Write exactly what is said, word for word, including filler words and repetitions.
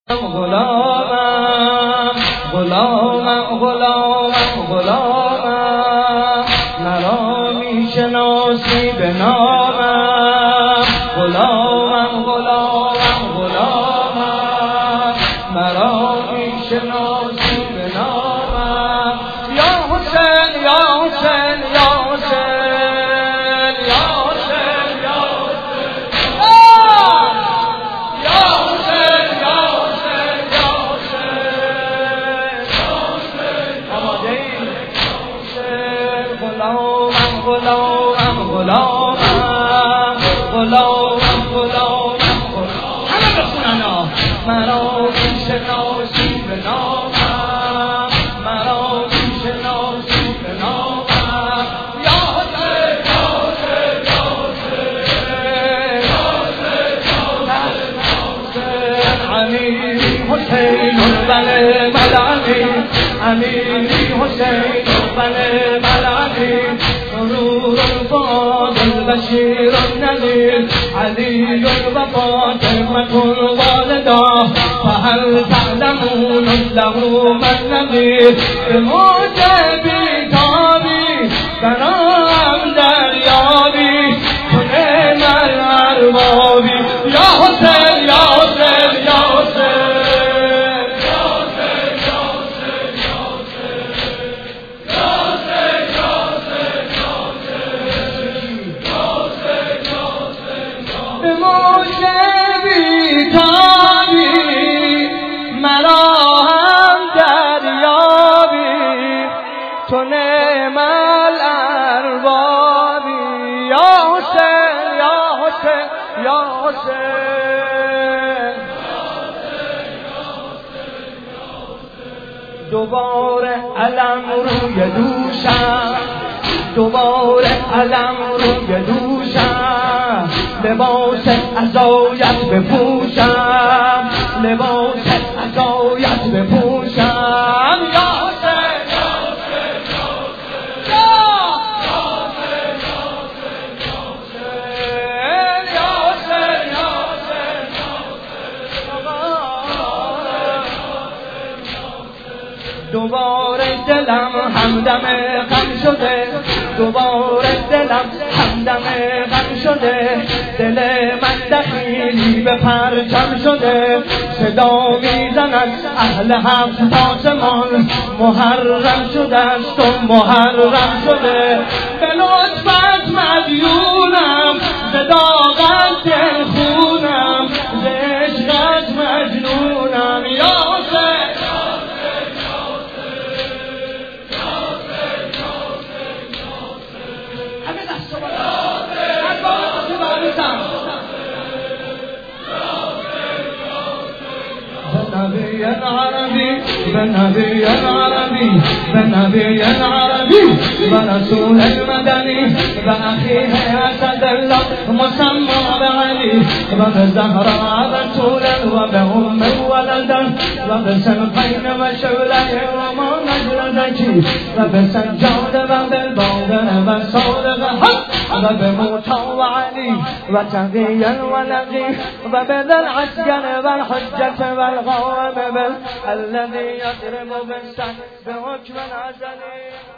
غلامم غلامم غلامم غلامم مرا میشناسی به نامم غلامم غلامم غلامم مرا میشناسی به نامم یا حسین یا حسین یا حسین یا حسین یا غلامم غلامم غلامم غلامم غلامم همه بخونن مرا میشناسی به نامم مرا میشناسی به نامم یا حسین یا حسین یا حسین امیری حسین بله بله امیری حسین بله بله نور الفاضل بشير النذير علي وفاطمة الوالدة فهل تعلمون له من نذير بموجب تابي كرام دريابي كنين الأربابي يا حسين يا حسين يا حسين تو نعم الاربابی یا حسین یا حسین یا حسین دوباره علم روی دوشم دوباره علم روی دوشم لباس عزایت بپوشم لباس عزایت بپوشم یا دوباره دلم همدم غم شده دوباره دلم همدم غم شده دل من دخیلی به پرچم شده صدا میزند اهل هفت آسمان محرم شده است و محرم شده به لطفت مدیونم ز داغت دل خونم ز عشقت مجنونم یا حسین بنبي عربي بنبي عربي بنبي عربي برسول المدني بأخيه أسد الله مسمى بعلي وبزهراء بتولا وبأم ولدا وبسلقين وشولين وما نجل ذكي وبسجاد وبالبودر وصادق وبموتى وعلي وتغيا ونقي وبذا العسكر والحجة والغوام الذي يضرب بالسحر بحكم العزل